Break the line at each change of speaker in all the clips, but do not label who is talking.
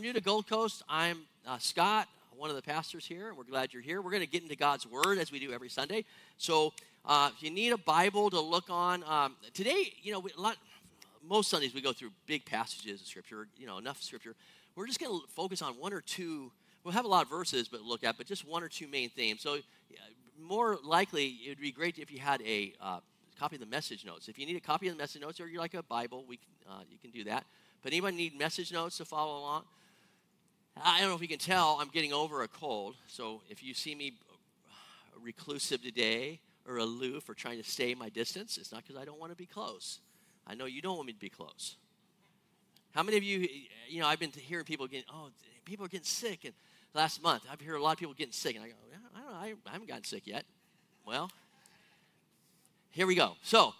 new to Gold Coast, I'm Scott, one of the pastors here, and we're glad you're here. We're going to get into God's Word as we do every Sunday. So if you need a Bible to look on, today, most Sundays we go through big passages of Scripture, enough Scripture. We're just going to focus on one or two. We'll have a lot of verses but look at, but just one or two main themes. So more likely, it would be great if you had a copy of the message notes. If you need a copy of the message notes or you like a Bible, you can do that. But anybody need message notes to follow along? I don't know if you can tell, I'm getting over a cold. So if you see me reclusive today or aloof or trying to stay my distance, it's not because I don't want to be close. I know you don't want me to be close. How many of you, I've been hearing people people are getting sick. And last month, I've heard a lot of people getting sick. And I go, I don't know, I haven't gotten sick yet. Well, here we go. So,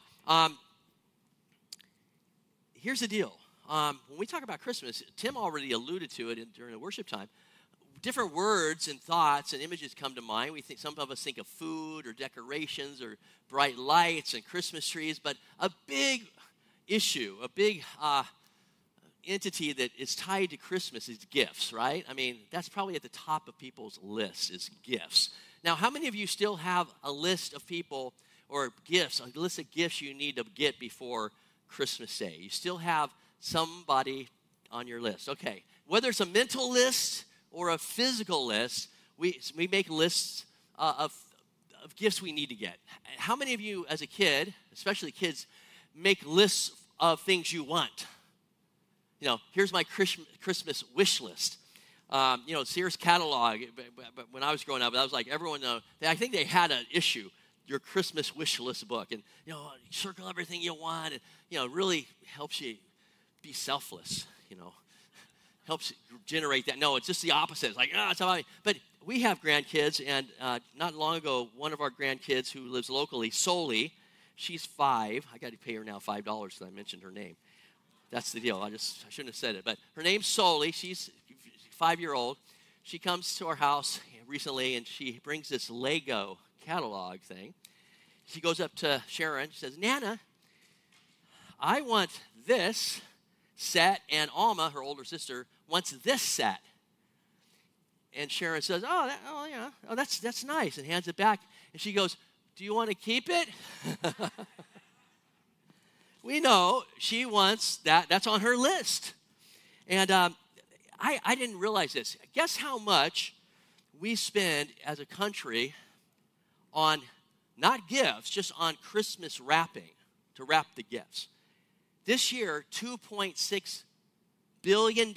here's the deal. When we talk about Christmas, Tim already alluded to it during the worship time. Different words and thoughts and images come to mind. Some of us think of food or decorations or bright lights and Christmas trees, but a big issue, a big entity that is tied to Christmas is gifts, right? I mean, that's probably at the top of people's lists is gifts. Now, how many of you still have a list of people or gifts, a list of gifts you need to get before Christmas Day? You still have somebody on your list. Okay, whether it's a mental list or a physical list, we make lists of gifts we need to get. How many of you as a kid, especially kids, make lists of things you want? Here's my Christmas wish list. Sears catalog, but when I was growing up, I was like, everyone, I think they had an issue, your Christmas wish list book, and, circle everything you want, and, really helps you be selfless, helps generate that. No, it's just the opposite. It's like, it's about me. But we have grandkids, and not long ago, one of our grandkids who lives locally, Soli, she's 5. I got to pay her now $5 because I mentioned her name. That's the deal. I shouldn't have said it. But her name's Soli. She's 5-year-old. She comes to our house recently, and she brings this Lego catalog thing. She goes up to Sharon. She says, Nana, I want this set, and Alma, her older sister, wants this set. And Sharon says, that's nice, and hands it back. And she goes, do you want to keep it? We know she wants that. That's on her list. And I didn't realize this. Guess how much we spend as a country on, not gifts, just on Christmas wrapping, to wrap the gifts. This year, $2.6 billion,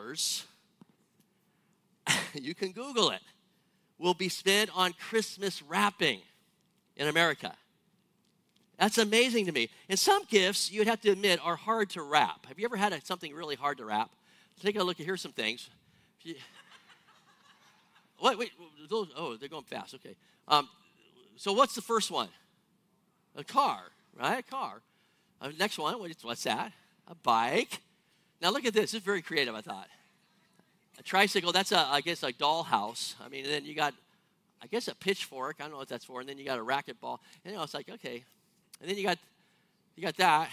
you can Google it, will be spent on Christmas wrapping in America. That's amazing to me. And some gifts, you'd have to admit, are hard to wrap. Have you ever had something really hard to wrap? Take a look. Here's some things. Wait. They're going fast. Okay. So what's the first one? A car, right? A car. Next one, what's that? A bike. Now look at this. This is very creative, I thought. A tricycle, that's I guess a dollhouse. I mean, and then you got, I guess, a pitchfork. I don't know what that's for. And then you got a racquetball. And it's like, okay. And then you got that.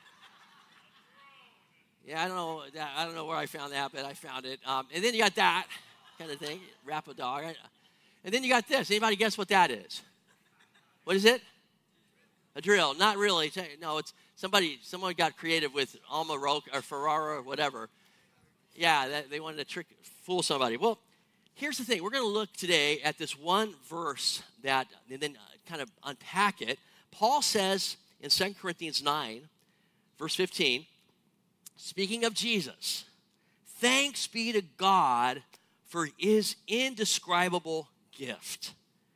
Yeah, I don't know where I found that, but I found it. And then you got that kind of thing. Wrap a dog. And then you got this. Anybody guess what that is? What is it? A drill. Not really. No, it's someone got creative with Alma Roque or Ferrara or whatever. Yeah, they wanted to fool somebody. Well, here's the thing. We're going to look today at this one verse and then kind of unpack it. Paul says in 2 Corinthians 9, verse 15, speaking of Jesus, thanks be to God for his indescribable gift.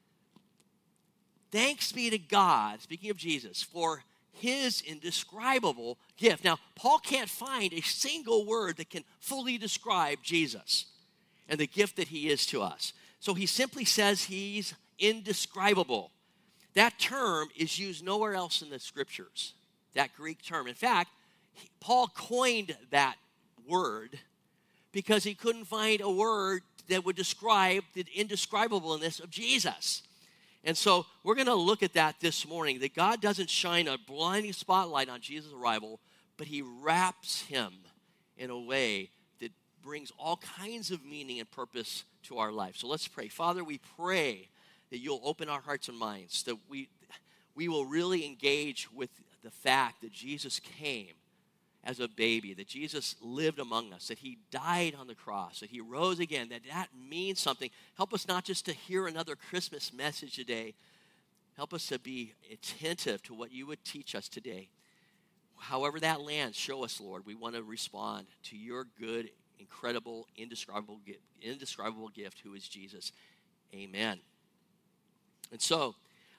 Thanks be to God, speaking of Jesus, for his indescribable gift. Now, Paul can't find a single word that can fully describe Jesus and the gift that he is to us. So he simply says he's indescribable. That term is used nowhere else in the scriptures, that Greek term. In fact, Paul coined that word because he couldn't find a word that would describe the indescribableness of Jesus. And so we're going to look at that this morning, that God doesn't shine a blinding spotlight on Jesus' arrival, but he wraps him in a way that brings all kinds of meaning and purpose to our life. So let's pray. Father, we pray that you'll open our hearts and minds, that we will really engage with the fact that Jesus came as a baby, that Jesus lived among us, that he died on the cross, that he rose again, that means something. Help us not just to hear another Christmas message today. Help us to be attentive to what you would teach us today. However that lands, show us, Lord. We want to respond to your good, incredible, indescribable gift, who is Jesus. Amen. And so,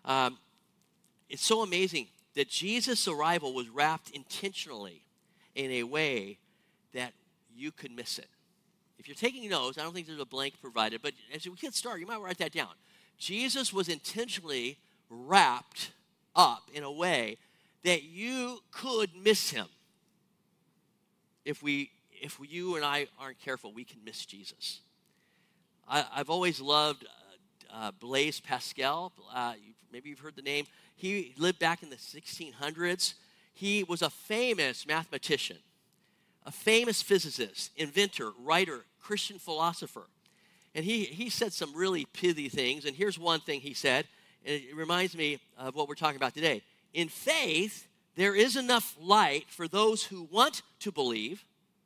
it's so amazing that Jesus' arrival was wrapped intentionally in a way that you could miss it. If you're taking notes, I don't think there's a blank provided, but as we get started, you might write that down. Jesus was intentionally wrapped up in a way that you could miss him. If you and I aren't careful, we can miss Jesus. I've always loved Blaise Pascal. Maybe you've heard the name. He lived back in the 1600s. He was a famous mathematician, a famous physicist, inventor, writer, Christian philosopher. And he said some really pithy things. And here's one thing he said, and it reminds me of what we're talking about today. In faith, there is enough light for those who want to believe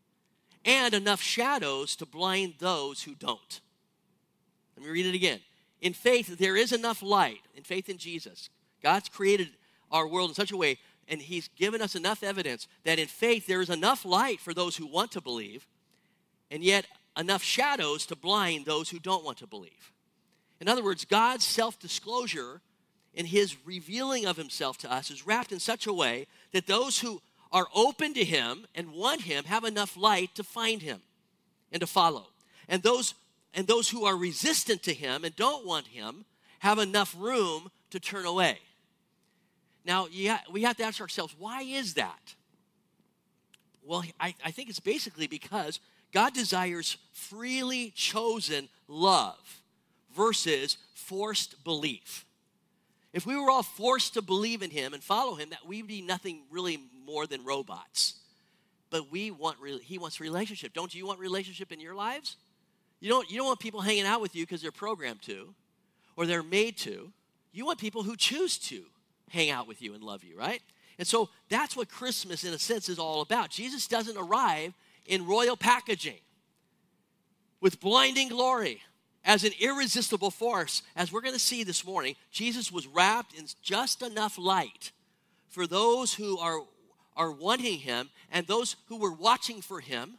and enough shadows to blind those who don't. Let me read it again. In faith, there is enough light, in faith in Jesus. God's created our world in such a way, and he's given us enough evidence that in faith there is enough light for those who want to believe, and yet enough shadows to blind those who don't want to believe. In other words, God's self-disclosure in his revealing of himself to us is wrapped in such a way that those who are open to him and want him have enough light to find him and to follow. And those who are resistant to him and don't want him have enough room to turn away. Now, we have to ask ourselves, why is that? Well, I think it's basically because God desires freely chosen love versus forced belief. If we were all forced to believe in him and follow him, that we'd be nothing really more than robots. But he wants relationship. Don't you want relationship in your lives? You don't want people hanging out with you because they're programmed to or they're made to. You want people who choose to hang out with you and love you, right? And so that's what Christmas, in a sense, is all about. Jesus doesn't arrive in royal packaging with blinding glory as an irresistible force. As we're going to see this morning, Jesus was wrapped in just enough light for those who are wanting him, and those who were watching for him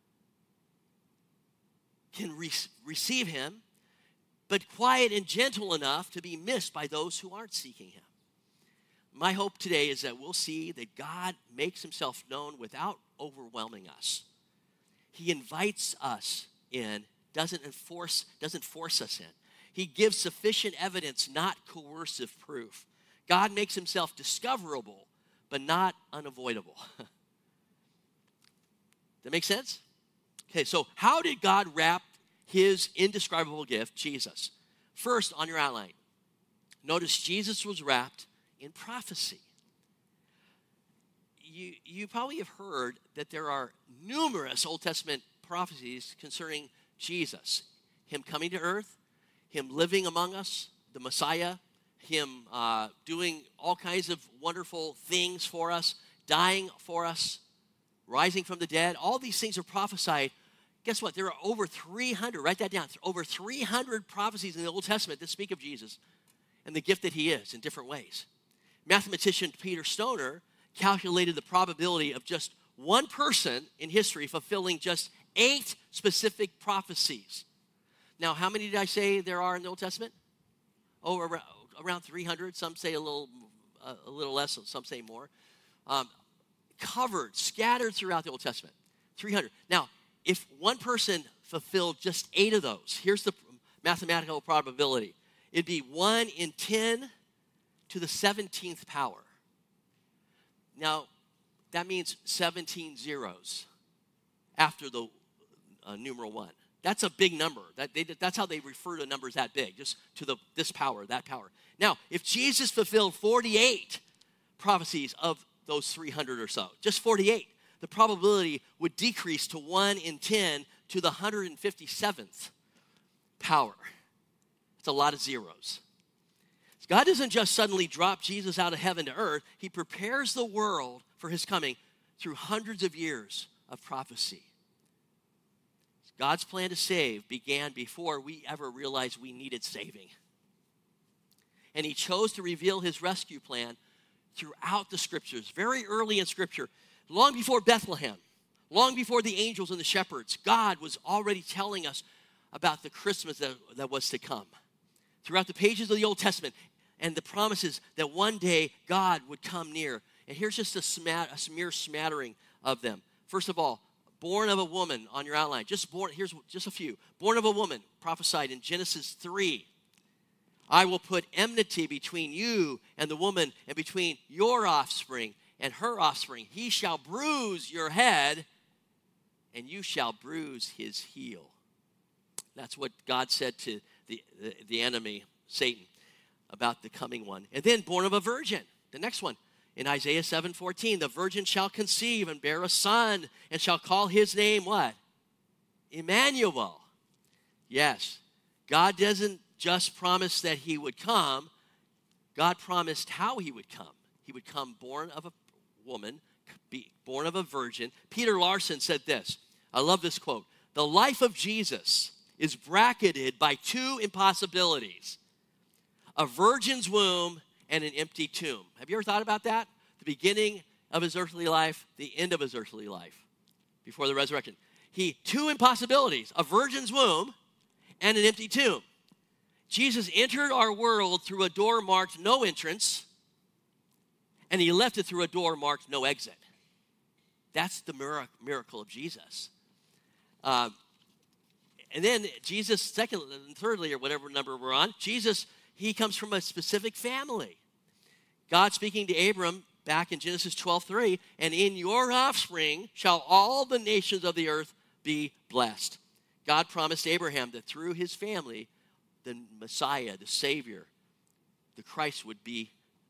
can receive him, but quiet and gentle enough to be missed by those who aren't seeking him. My hope today is that we'll see that God makes himself known without overwhelming us. He invites us in, doesn't force us in. He gives sufficient evidence, not coercive proof. God makes himself discoverable, but not unavoidable. That make sense? Okay, so how did God wrap his indescribable gift, Jesus? First, on your outline, notice Jesus was wrapped in prophecy. You probably have heard that there are numerous Old Testament prophecies concerning Jesus. Him coming to earth, him living among us, the Messiah, him doing all kinds of wonderful things for us, dying for us, rising from the dead. All these things are prophesied. Guess what? There are over 300, write that down, over 300 prophecies in the Old Testament that speak of Jesus and the gift that he is in different ways. Mathematician Peter Stoner calculated the probability of just one person in history fulfilling just 8 specific prophecies. Now, how many did I say there are in the Old Testament? Oh, around 300. Some say a little less, some say more. Covered, scattered throughout the Old Testament. 300. Now, if one person fulfilled just 8 of those, here's the mathematical probability. It'd be 1 in 10 to the 17th power. Now, that means 17 zeros after the numeral 1. That's a big number. That's how they refer to numbers that big, just to this power, that power. Now, if Jesus fulfilled 48 prophecies of those 300 or so, just 48, the probability would decrease to 1 in 10 to the 157th power. It's a lot of zeros. God doesn't just suddenly drop Jesus out of heaven to earth. He prepares the world for his coming through hundreds of years of prophecy. God's plan to save began before we ever realized we needed saving. And he chose to reveal his rescue plan throughout the scriptures, very early in scripture, long before Bethlehem, long before the angels and the shepherds. God was already telling us about the Christmas that was to come. Throughout the pages of the Old Testament and the promises that one day God would come near. And here's just a mere smattering of them. First of all, born of a woman on your outline. Here's just a few. Born of a woman, prophesied in Genesis 3. I will put enmity between you and the woman, and between your offspring and her offspring. He shall bruise your head, and you shall bruise his heel. That's what God said to the enemy, Satan, about the coming one. And then born of a virgin, the next one. In Isaiah 7:14, the virgin shall conceive and bear a son, and shall call his name what? Emmanuel. Yes, God doesn't just promise that he would come. God promised how he would come. He would come born of a woman, born of a virgin. Peter Larson said this. I love this quote. The life of Jesus is bracketed by two impossibilities: a virgin's womb and an empty tomb. Have you ever thought about that? The beginning of his earthly life, the end of his earthly life, before the resurrection. Two impossibilities: a virgin's womb and an empty tomb. Jesus entered our world through a door marked no entrance, and he left it through a door marked no exit. That's the miracle of Jesus. And then Jesus, secondly and thirdly, or whatever number we're on, Jesus, he comes from a specific family. God speaking to Abram back in Genesis 12:3, and in your offspring shall all the nations of the earth be blessed. God promised Abraham that through his family, the Messiah, the Savior, the Christ would be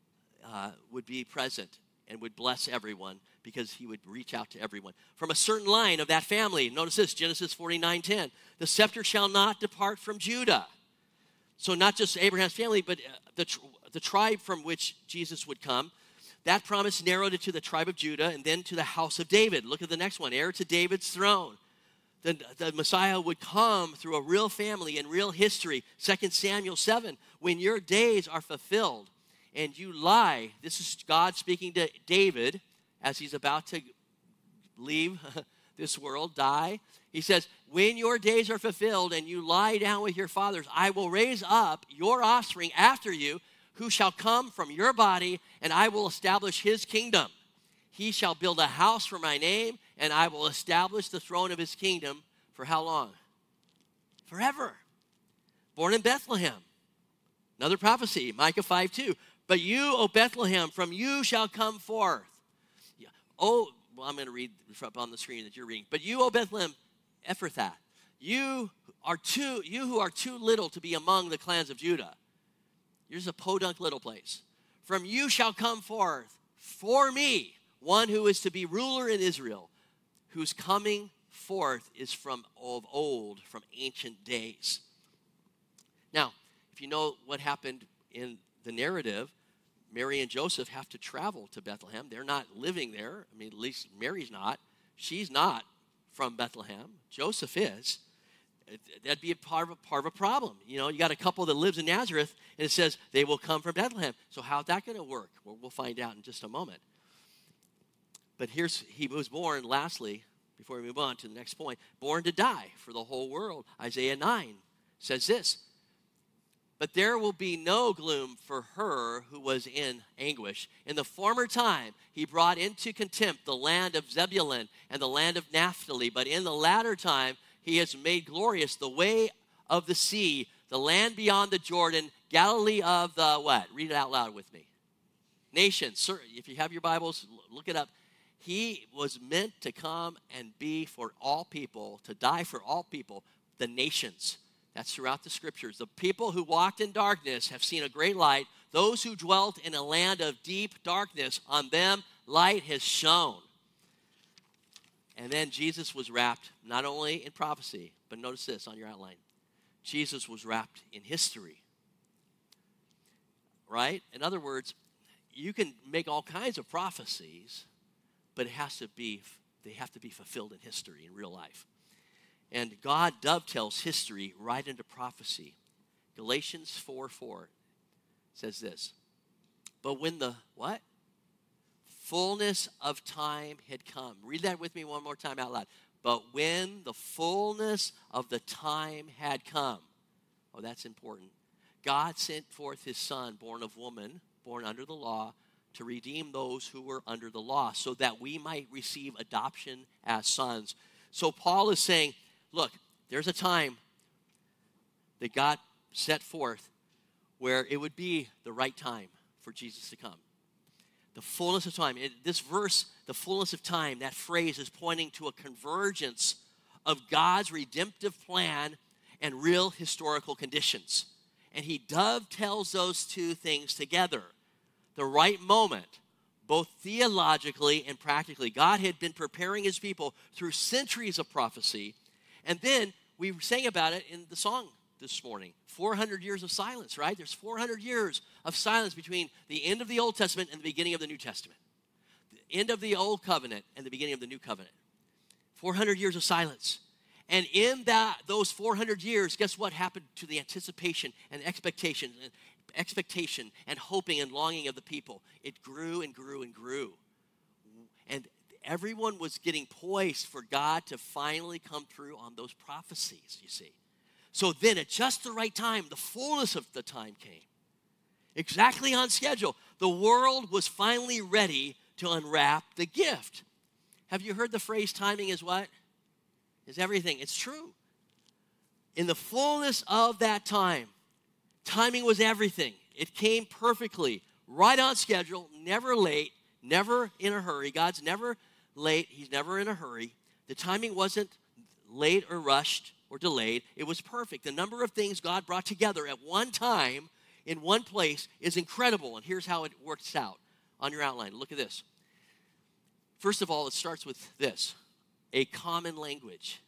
present and would bless everyone, because he would reach out to everyone. From a certain line of that family, notice this, Genesis 49:10, the scepter shall not depart from Judah. So not just Abraham's family, but the tribe from which Jesus would come. That promise narrowed it to the tribe of Judah and then to the house of David. Look at the next one, heir to David's throne. The Messiah would come through a real family in real history. 2 Samuel 7, when your days are fulfilled and you lie. This is God speaking to David as he's about to leave this world, die. He says, when your days are fulfilled and you lie down with your fathers, I will raise up your offspring after you, who shall come from your body, and I will establish his kingdom. He shall build a house for my name, and I will establish the throne of his kingdom for how long? Forever. Born in Bethlehem. Another prophecy, Micah 5:2. But you, O Bethlehem, from you shall come forth. Oh, well, I'm going to read up on the screen that you're reading. But you, O Bethlehem, Ephrathah, you who are too little to be among the clans of Judah. You're just a podunk little place. From you shall come forth for me one who is to be ruler in Israel, whose coming forth is from of old, from ancient days. Now, if you know what happened in the narrative, Mary and Joseph have to travel to Bethlehem. They're not living there. I mean, at least Mary's not. She's not from Bethlehem. Joseph is. That'd be a part of a problem. You know, you got a couple that lives in Nazareth, and it says they will come from Bethlehem. So how's that going to work? Well, we'll find out in just a moment. But he was born, lastly, before we move on to the next point, born to die for the whole world. Isaiah 9 says this, but there will be no gloom for her who was in anguish. In the former time, he brought into contempt the land of Zebulun and the land of Naphtali. But in the latter time, he has made glorious the way of the sea, the land beyond the Jordan, Galilee of the what? Read it out loud with me. Nations. Sir, if you have your Bibles, look it up. He was meant to come and be for all people, to die for all people, the nations. That's throughout the scriptures. The people who walked in darkness have seen a great light. Those who dwelt in a land of deep darkness, on them light has shone. And then Jesus was wrapped not only in prophecy, but notice this on your outline. Jesus was wrapped in history. Right? In other words, you can make all kinds of prophecies, but they have to be fulfilled in history, in real life. And God dovetails history right into prophecy. Galatians 4:4 says this. But when the what? Fullness of time had come. Read that with me one more time out loud. But when the fullness of the time had come. Oh, that's important. God sent forth his son, born of woman, born under the law, to redeem those who were under the law, so that we might receive adoption as sons. So Paul is saying, look, there's a time that God set forth where it would be the right time for Jesus to come. The fullness of time. This verse, the fullness of time, that phrase is pointing to a convergence of God's redemptive plan and real historical conditions. And he dovetails those two things together. The right moment, both theologically and practically. God had been preparing his people through centuries of prophecy. And then we sang about it in the song this morning. 400 years of silence, right? There's 400 years of silence between the end of the Old Testament and the beginning of the New Testament. The end of the Old Covenant and the beginning of the New Covenant. 400 years of silence. And in those 400 years, guess what happened to the anticipation and expectation and hoping and longing of the people? It grew and grew and grew. And everyone was getting poised for God to finally come through on those prophecies, you see. So then at just the right time, the fullness of the time came. Exactly on schedule. The world was finally ready to unwrap the gift. Have you heard the phrase, timing is what? Is everything. It's true. In the fullness of that time, timing was everything. It came perfectly, right on schedule, never late, never in a hurry. God's never late. He's never in a hurry. The timing wasn't late or rushed or delayed. It was perfect. The number of things God brought together at one time in one place is incredible. And here's how it works out on your outline. Look at this. First of all, it starts with this. A common language.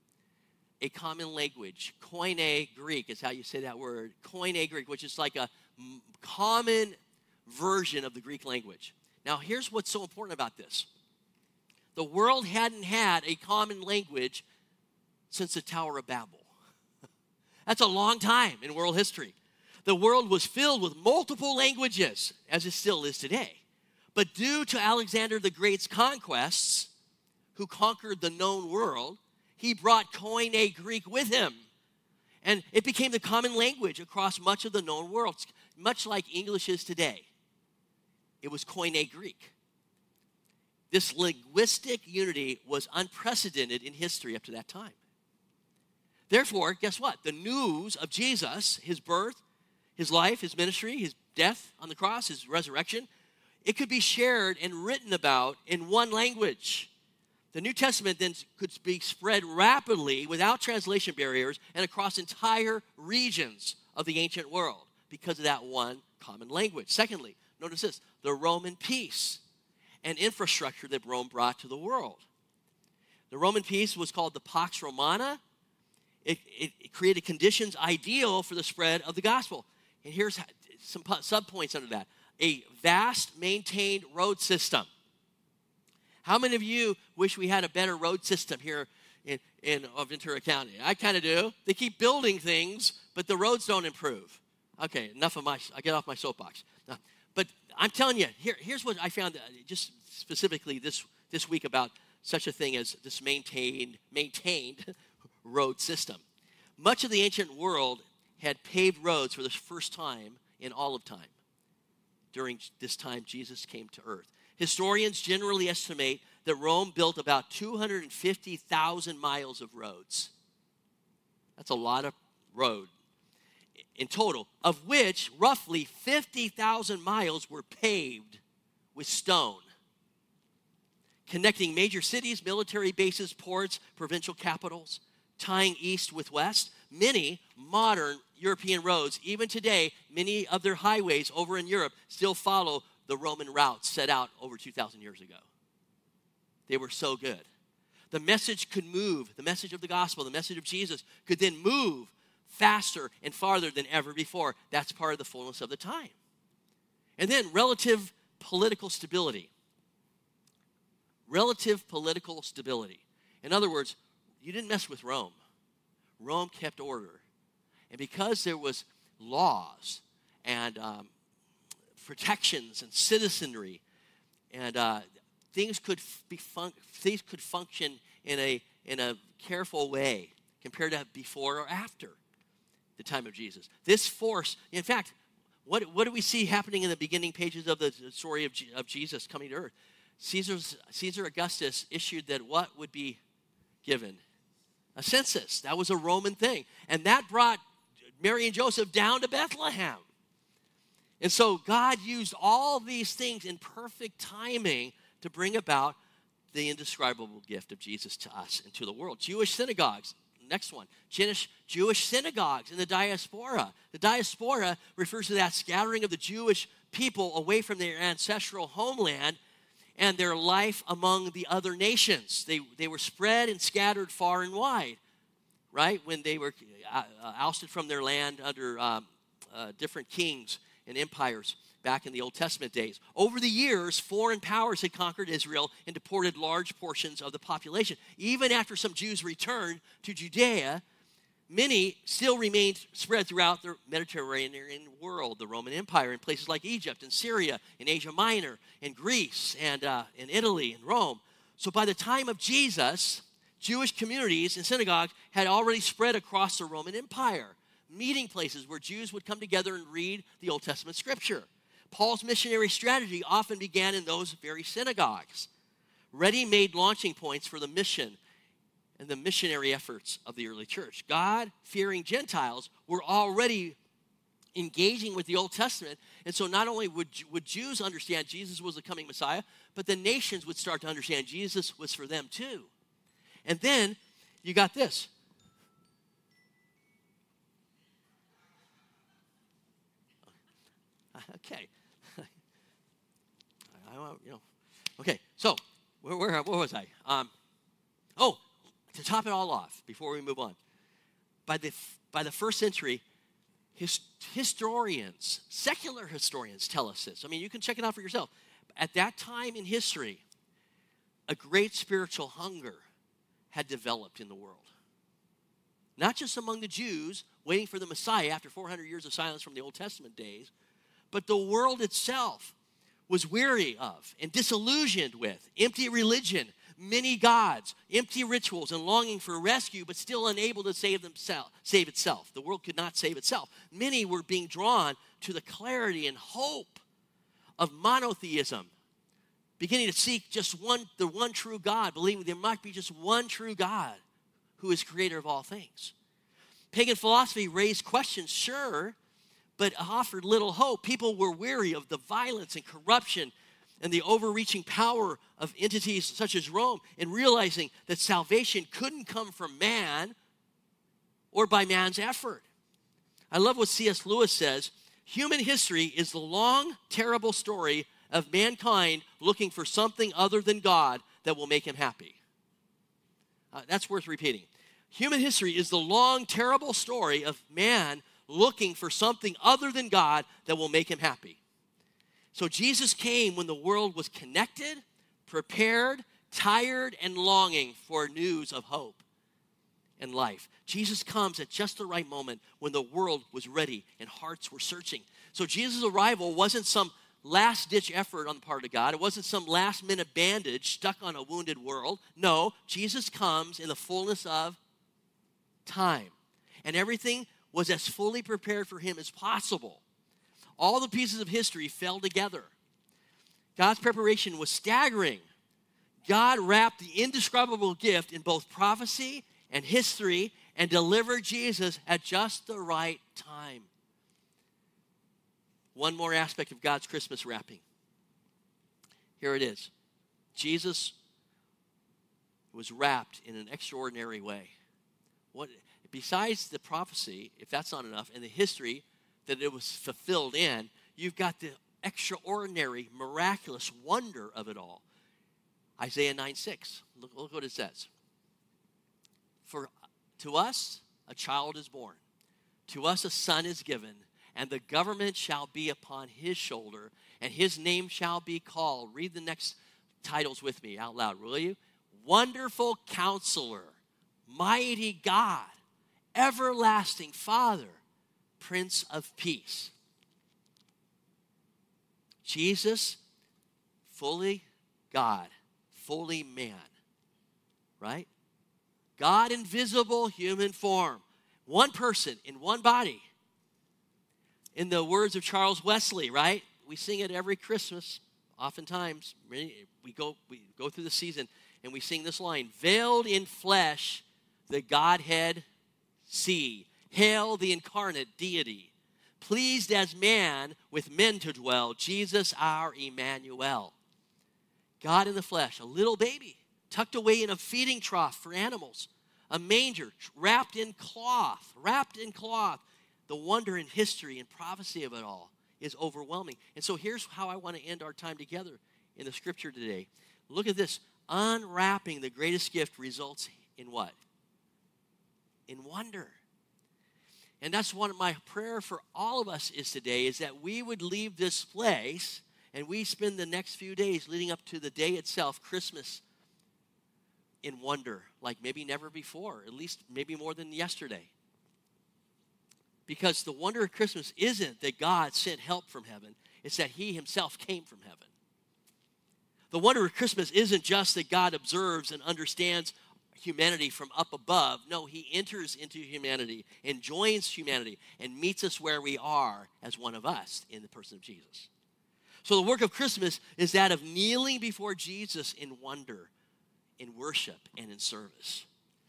A common language. Koine Greek is how you say that word. Koine Greek, which is like a common version of the Greek language. Now, here's what's so important about this. The world hadn't had a common language since the Tower of Babel. That's a long time in world history. The world was filled with multiple languages, as it still is today. But due to Alexander the Great's conquests, who conquered the known world, he brought Koine Greek with him. And it became the common language across much of the known world, much like English is today. It was Koine Greek. This linguistic unity was unprecedented in history up to that time. Therefore, guess what? The news of Jesus, his birth, his life, his ministry, his death on the cross, his resurrection, it could be shared and written about in one language. The New Testament then could be spread rapidly without translation barriers and across entire regions of the ancient world because of that one common language. Secondly, notice this, the Roman peace and infrastructure that Rome brought to the world. The Roman peace was called the Pax Romana. It created conditions ideal for the spread of the gospel. And here's some subpoints under that. A vast maintained road system. How many of you wish we had a better road system here in Ventura County? I kind of do. They keep building things, but the roads don't improve. Okay, I get off my soapbox. But I'm telling you, here's what I found just specifically this week about such a thing as this maintained road system. Much of the ancient world had paved roads for the first time in all of time during this time Jesus came to earth. Historians generally estimate that Rome built about 250,000 miles of roads. That's a lot of road in total, of which roughly 50,000 miles were paved with stone, connecting major cities, military bases, ports, provincial capitals, tying east with west. Many modern European roads, even today, many of their highways over in Europe still follow the Roman routes set out over 2,000 years ago. They were so good. The message could move. The message of the gospel, the message of Jesus could then move faster and farther than ever before. That's part of the fullness of the time. And then relative political stability. Relative political stability. In other words, you didn't mess with Rome. Rome kept order. And because there was laws and protections and citizenry, and things could function in a careful way compared to before or after the time of Jesus. This force, in fact, what do we see happening in the beginning pages of the story of Jesus coming to earth? Caesar Augustus issued that what would be given? A census. That was a Roman thing. And that brought Mary and Joseph down to Bethlehem. And so God used all these things in perfect timing to bring about the indescribable gift of Jesus to us and to the world. Jewish synagogues. Next one. Jewish synagogues in the diaspora. The diaspora refers to that scattering of the Jewish people away from their ancestral homeland and their life among the other nations. They were spread and scattered far and wide, right? When they were ousted from their land under different kings and empires back in the Old Testament days. Over the years, foreign powers had conquered Israel and deported large portions of the population. Even after some Jews returned to Judea, many still remained spread throughout the Mediterranean world, the Roman Empire, in places like Egypt and Syria, in Asia Minor, in Greece, and in Italy and Rome. So by the time of Jesus, Jewish communities and synagogues had already spread across the Roman Empire, meeting places where Jews would come together and read the Old Testament scripture. Paul's missionary strategy often began in those very synagogues, ready-made launching points for the mission and the missionary efforts of the early church. God-fearing Gentiles were already engaging with the Old Testament, and so not only would Jews understand Jesus was the coming Messiah, but the nations would start to understand Jesus was for them too. And then you got this. Okay. Okay, so where was I? To top it all off, before we move on, by the first century, historians, secular historians tell us this. I mean, you can check it out for yourself. At that time in history, a great spiritual hunger had developed in the world. Not just among the Jews waiting for the Messiah after 400 years of silence from the Old Testament days, but the world itself was weary of and disillusioned with empty religion, many gods, empty rituals, and longing for rescue, but still unable to save itself. The world could not save itself. Many were being drawn to the clarity and hope of monotheism, beginning to seek just the one true God, believing there might be just one true God who is creator of all things. Pagan philosophy raised questions, sure, but offered little hope. People were weary of the violence and corruption and the overreaching power of entities such as Rome, and realizing that salvation couldn't come from man or by man's effort. I love what C.S. Lewis says. Human history is the long, terrible story of mankind looking for something other than God that will make him happy. That's worth repeating. Human history is the long, terrible story of man looking for something other than God that will make him happy. So Jesus came when the world was connected, prepared, tired, and longing for news of hope and life. Jesus comes at just the right moment when the world was ready and hearts were searching. So Jesus' arrival wasn't some last-ditch effort on the part of God. It wasn't some last-minute bandage stuck on a wounded world. No, Jesus comes in the fullness of time. And everything was as fully prepared for him as possible. All the pieces of history fell together. God's preparation was staggering. God wrapped the indescribable gift in both prophecy and history and delivered Jesus at just the right time. One more aspect of God's Christmas wrapping. Here it is. Jesus was wrapped in an extraordinary way. Besides the prophecy, if that's not enough, and the history that it was fulfilled in, you've got the extraordinary, miraculous wonder of it all. Isaiah 9:6. Look what it says. For to us a child is born, to us a son is given, and the government shall be upon his shoulder, and his name shall be called. Read the next titles with me out loud, will you? Wonderful Counselor, Mighty God, Everlasting Father, Prince of Peace. Jesus, fully God, fully man, right? God in visible human form. One person in one body. In the words of Charles Wesley, right? We sing it every Christmas. Oftentimes, we go through the season and we sing this line, veiled in flesh, the Godhead see. Hail the incarnate deity. Pleased as man with men to dwell, Jesus our Emmanuel. God in the flesh, a little baby, tucked away in a feeding trough for animals, a manger wrapped in cloth. The wonder and history and prophecy of it all is overwhelming. And so here's how I want to end our time together in the scripture today. Look at this. Unwrapping the greatest gift results in what? In wonder. And that's one of my prayer for all of us is today is that we would leave this place and we spend the next few days leading up to the day itself, Christmas, in wonder, like maybe never before, at least maybe more than yesterday. Because the wonder of Christmas isn't that God sent help from heaven, it's that he himself came from heaven. The wonder of Christmas isn't just that God observes and understands humanity from up above. No, he enters into humanity and joins humanity and meets us where we are as one of us in the person of Jesus. So the work of Christmas is that of kneeling before Jesus in wonder, in worship, and in service.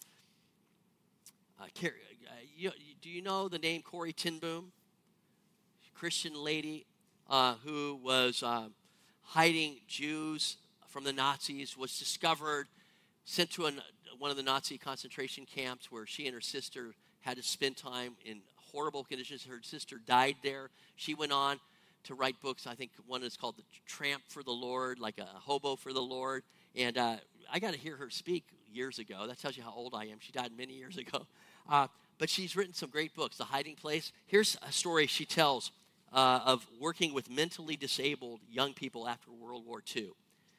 Do you know the name Corrie ten Boom? Christian lady who was hiding Jews from the Nazis, was discovered, sent to one of the Nazi concentration camps where she and her sister had to spend time in horrible conditions. Her sister died there. She went on to write books. I think one is called The Tramp for the Lord, like a hobo for the Lord. And I got to hear her speak years ago. That tells you how old I am. She died many years ago. But she's written some great books. The Hiding Place. Here's a story she tells of working with mentally disabled young people after World War II.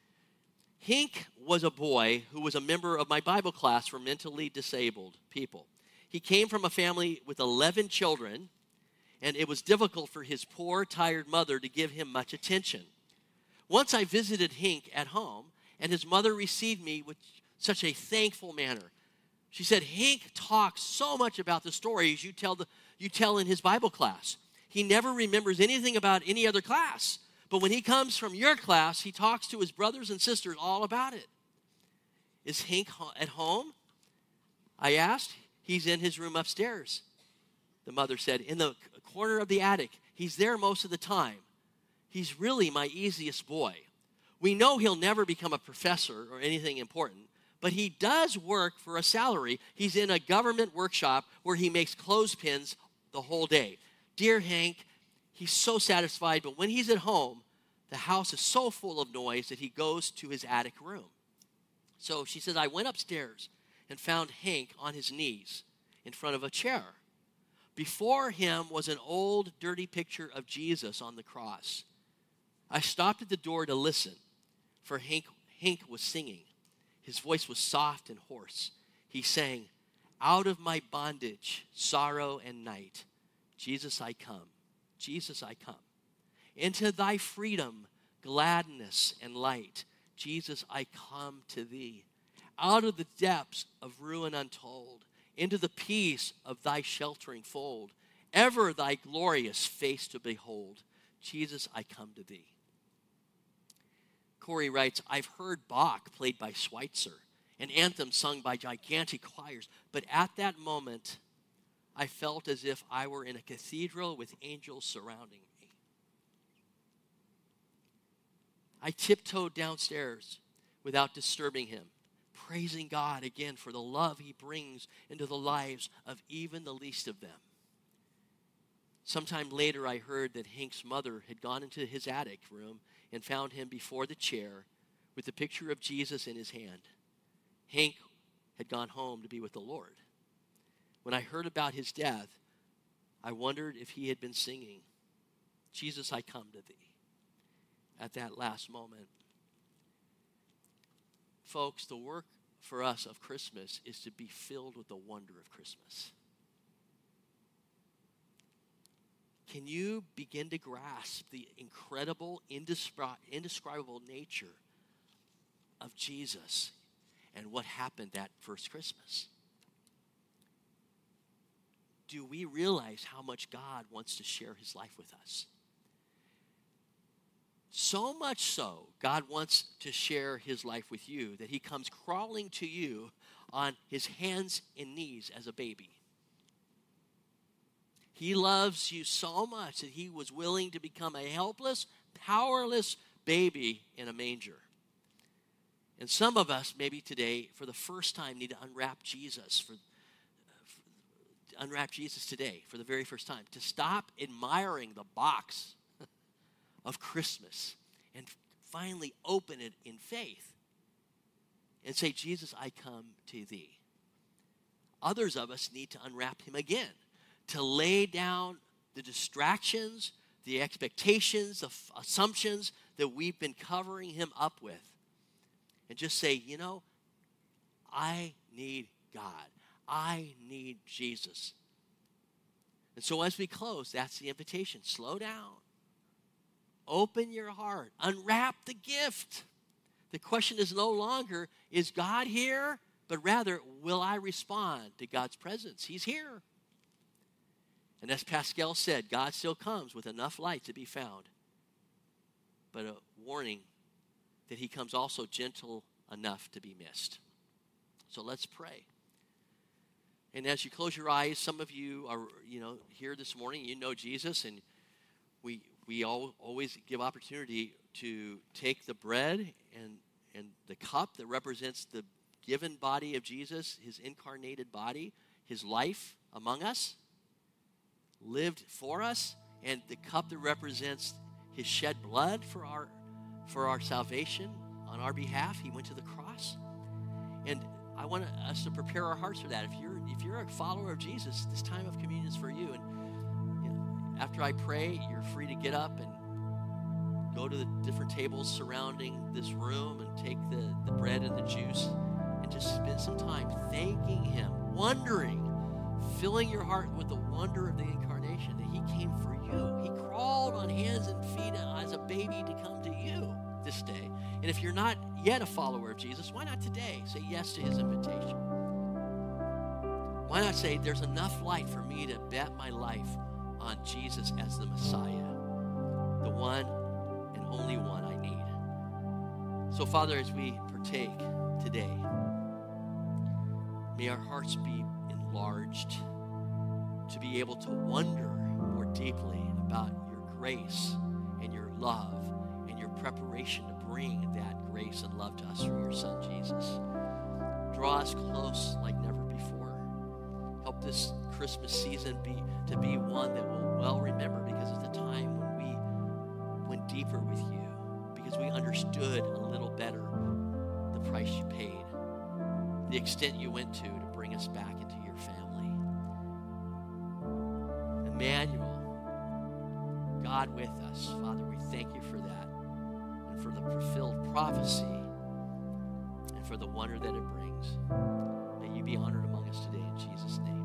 Hink was a boy who was a member of my Bible class for mentally disabled people. He came from a family with 11 children, and it was difficult for his poor, tired mother to give him much attention. Once I visited Hink at home, and his mother received me with such a thankful manner. She said, Hink talks so much about the stories you tell in his Bible class. He never remembers anything about any other class. But when he comes from your class, he talks to his brothers and sisters all about it. Is Hink at home? I asked. He's in his room upstairs. The mother said, in the corner of the attic. He's there most of the time. He's really my easiest boy. We know he'll never become a professor or anything important, but he does work for a salary. He's in a government workshop where he makes clothespins the whole day. Dear Hank, he's so satisfied, but when he's at home, the house is so full of noise that he goes to his attic room. So she says, I went upstairs and found Hank on his knees in front of a chair. Before him was an old, dirty picture of Jesus on the cross. I stopped at the door to listen, for Hank was singing. His voice was soft and hoarse. He sang, out of my bondage, sorrow and night, Jesus, I come. Jesus, I come. Into thy freedom, gladness and light, Jesus, I come to thee. Out of the depths of ruin untold, into the peace of thy sheltering fold, ever thy glorious face to behold, Jesus, I come to thee. Corrie writes, I've heard Bach played by Schweitzer, an anthem sung by gigantic choirs, but at that moment, I felt as if I were in a cathedral with angels surrounding me. I tiptoed downstairs without disturbing him, praising God again for the love he brings into the lives of even the least of them. Sometime later, I heard that Hank's mother had gone into his attic room and found him before the chair with the picture of Jesus in his hand. Hank had gone home to be with the Lord. When I heard about his death, I wondered if he had been singing, "Jesus, I come to thee," at that last moment. Folks, the work for us of Christmas is to be filled with the wonder of Christmas. Can you begin to grasp the incredible, indescribable nature of Jesus and what happened that first Christmas? Do we realize how much God wants to share his life with us? So much so, God wants to share his life with you that he comes crawling to you on his hands and knees as a baby. He loves you so much that he was willing to become a helpless, powerless baby in a manger. And some of us, maybe today, for the first time, need to unwrap Jesus today for the very first time. To stop admiring the box of Christmas and finally open it in faith and say, "Jesus, I come to thee." Others of us need to unwrap him again, to lay down the distractions, the expectations, the assumptions that we've been covering him up with, and just say, you know, I need God. I need Jesus. And so as we close, that's the invitation. Slow down. Open your heart. Unwrap the gift. The question is no longer, is God here? But rather, will I respond to God's presence? He's here. And as Pascal said, God still comes with enough light to be found, but a warning that he comes also gentle enough to be missed. So let's pray. And as you close your eyes, some of you are, here this morning, you know Jesus, and we always give opportunity to take the bread and the cup that represents the given body of Jesus, his incarnated body, his life among us, lived for us, and the cup that represents his shed blood for our salvation on our behalf. He went to the cross. And I want us to prepare our hearts for that. If you're a follower of Jesus, this time of communion is for you. And after I pray, you're free to get up and go to the different tables surrounding this room and take the bread and the juice and just spend some time thanking him, wondering, filling your heart with the wonder of the incarnation, that he came for you. He crawled on hands and feet as a baby to come to you this day. And if you're not yet a follower of Jesus, why not today say yes to his invitation? Why not say, there's enough light for me to bet my life on Jesus as the Messiah, the one and only one I need. So, Father, as we partake today, may our hearts be enlarged to be able to wonder more deeply about your grace and your love and your preparation to bring that grace and love to us through your Son, Jesus. Draw us close like never before. Help this Christmas season to be one that we'll well remember, because it's the time when we went deeper with you, because we understood a little better the price you paid, the extent you went to bring us back into your family. Emmanuel, God with us. Father, we thank you for that, and for the fulfilled prophecy, and for the wonder that it brings. May you be honored among us today in Jesus' name.